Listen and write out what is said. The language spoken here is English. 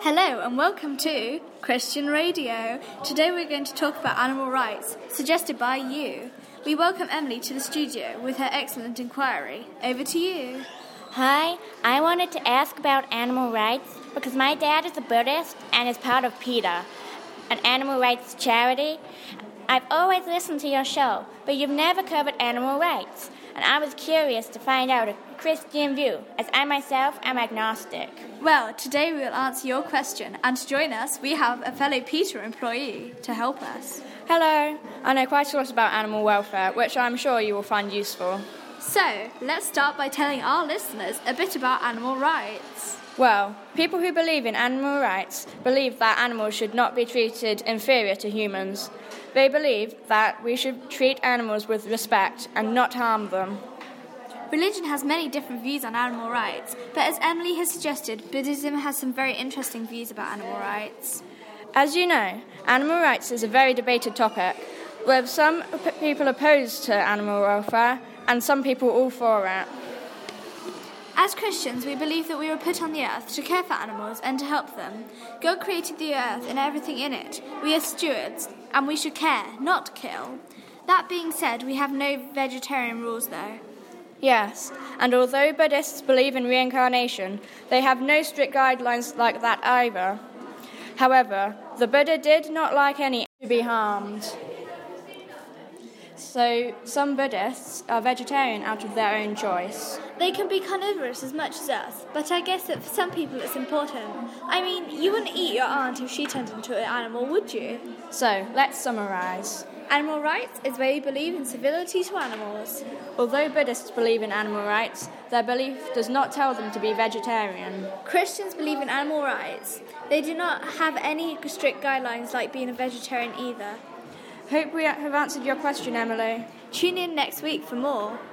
Hello and welcome to Christian Radio. Today we're going to talk about animal rights, suggested by you. We welcome Emily to the studio with her excellent inquiry. Over to you. Hi, I wanted to ask about animal rights because my dad is a Buddhist and is part of PETA, an animal rights charity. I've always listened to your show, but you've never covered animal rights, and I was curious to find out a Christian view, as I myself am agnostic. Well, today we will answer your question, and to join us, we have a fellow PETA employee to help us. Hello, I know quite a lot about animal welfare, which I'm sure you will find useful. So, let's start by telling our listeners a bit about animal rights. Well, people who believe in animal rights believe that animals should not be treated inferior to humans. They believe that we should treat animals with respect and not harm them. Religion has many different views on animal rights, but as Emily has suggested, Buddhism has some very interesting views about animal rights. As you know, animal rights is a very debated topic, with some people opposed to animal welfare and some people all for it. As Christians, we believe that we were put on the earth to care for animals and to help them. God created the earth and everything in it. We are stewards, and we should care, not kill. That being said, we have no vegetarian rules, though. Yes, and although Buddhists believe in reincarnation, they have no strict guidelines like that either. However, the Buddha did not like any to be harmed. So, some Buddhists are vegetarian out of their own choice. They can be carnivorous as much as us, but I guess that for some people it's important. I mean, you wouldn't eat your aunt if she turned into an animal, would you? So, let's summarise. Animal rights is where you believe in civility to animals. Although Buddhists believe in animal rights, their belief does not tell them to be vegetarian. Christians believe in animal rights. They do not have any strict guidelines like being a vegetarian either. Hope we have answered your question, Emily. Tune in next week for more.